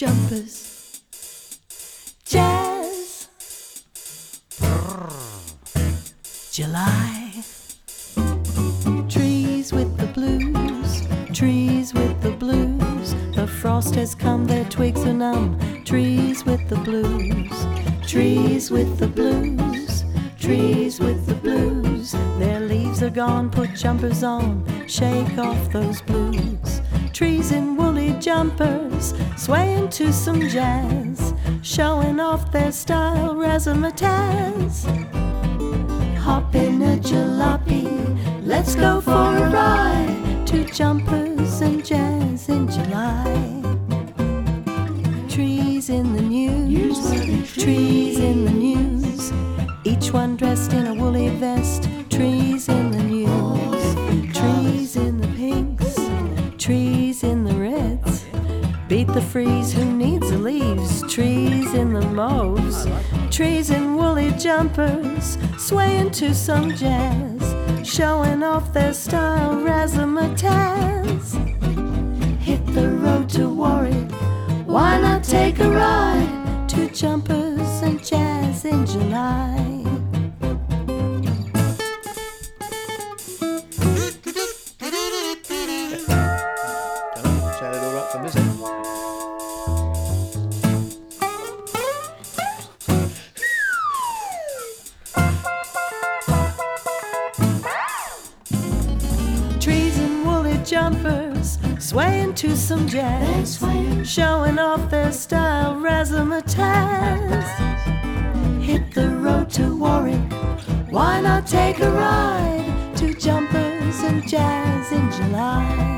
jumpers, jazz, July. Trees with the blues, trees with the blues. The frost has come, their twigs are numb. Trees with the blues, trees with the blues, trees with the blues. Their leaves are gone, put jumpers on, shake off those blues. Trees in woolly jumpers, swaying to some jazz, showing off their style, razzmatazz. Hop in a jalopy, let's go for a ride to jumpers and jazz in July. Trees in the news, trees in the news, each one dressed in a woolly vest. Trees in the news, trees in the pinks, trees in the reds. Beat the freeze, who needs the leaves? Trees in the mauves, trees in woolly jumpers, swaying to some jazz, showing off their style, razzmatazz. Hit the road to Warwick, why not take a ride to jumpers and jazz in July? Sounded all right from this end. Trees in woolly jumpers, swaying to some jazz, showing off their style, razzmatazz. Hit the road to Warwick, why not take a ride to jumpers and jazz in July?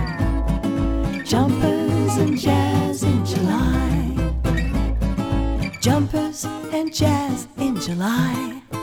Jumpers and jazz in July, jumpers and jazz in July.